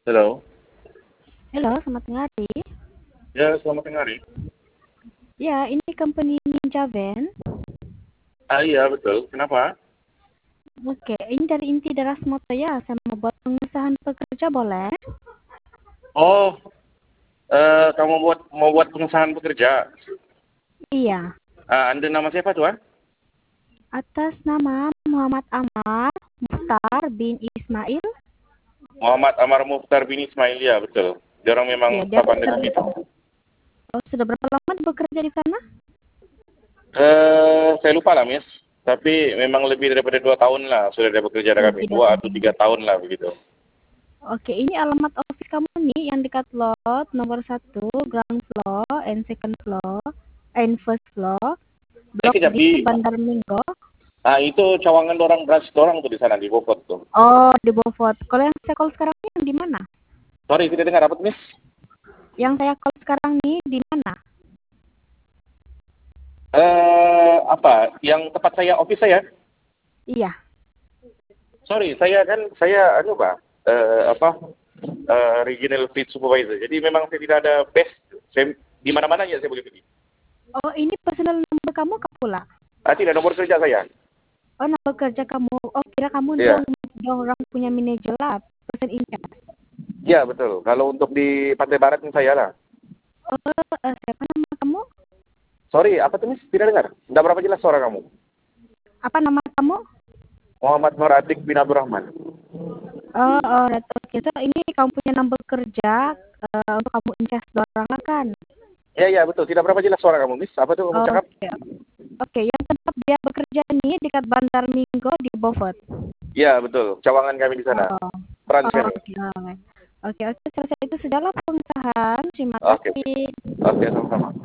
Halo. Halo, selamat tengah hari. Ya, selamat tengah hari. Ya, ini company Ninja Van. Iya, betul. Kenapa? Oke, ini dari Inti Daras Moto ya. Saya mau buat pengesahan pekerja, boleh? Oh, kamu mau buat pengesahan pekerja. Iya. Anda nama siapa, tuan? Atas nama Muhammad Amar Mukhtar bin Ismail. Muhammad Amar Mukhtar bin Ismail, ya, betul. Dia orang memang Ya, dia staf Anda di situ. sudah berapa lama bekerja di sana? Saya lupa lah, Miss. Tapi memang lebih daripada 2 tahun lah sudah dia bekerja dengan kami. Lebih 2 atau dari. 3 tahun lah, begitu. Oke, ini alamat office kamu nih yang dekat lot nomor 1, ground floor, and second floor, and first floor, blok Kejap D, Bandar Minggo. itu cawangan orang branch orang tuh di sana, di Bogor tuh. Oh, di Beaufort. Kalau yang saya call sekarang ini yang di mana? Sorry, tidak dengar apa, Miss? Yang saya call sekarang nih di mana? Apa? Yang tempat saya, office saya? Iya. Sorry, anu Pak, regional fleet supervisor. Jadi memang saya tidak ada base. Saya, di mana-mana ya saya boleh pergi. Oh, ini personal number kamu kah pula? Tidak, nomor kerja saya. Oh, number kerja kamu. Oh, kira kamu Iya. dong orang punya manajer lah, person in charge. Iya, betul. Kalau untuk di Pantai Barat ini saya lah. Oh, siapa nama kamu? Sorry, apa tuh, Miss? Tidak dengar. Tidak berapa jelas suara kamu. Apa nama kamu? Muhammad Nur Atik bin Abdurrahman. Oh, right. Oke. So, ini kamu punya number kerja untuk kamu in charge orang lah kan? Iya, iya, betul. Tidak berapa jelas suara kamu, Miss. Apa tuh kamu Oh, cakap? oke. Oke, yang tempat dia bekerja nih dekat Bandar Minggo di Beaufort. Iya, betul. Cawangan kami di sana. Oh, Peran oh, kami. oke. Oke, selesai itu sudahlah pengesahan. Terima Oke. kasih. Oke, sama-sama.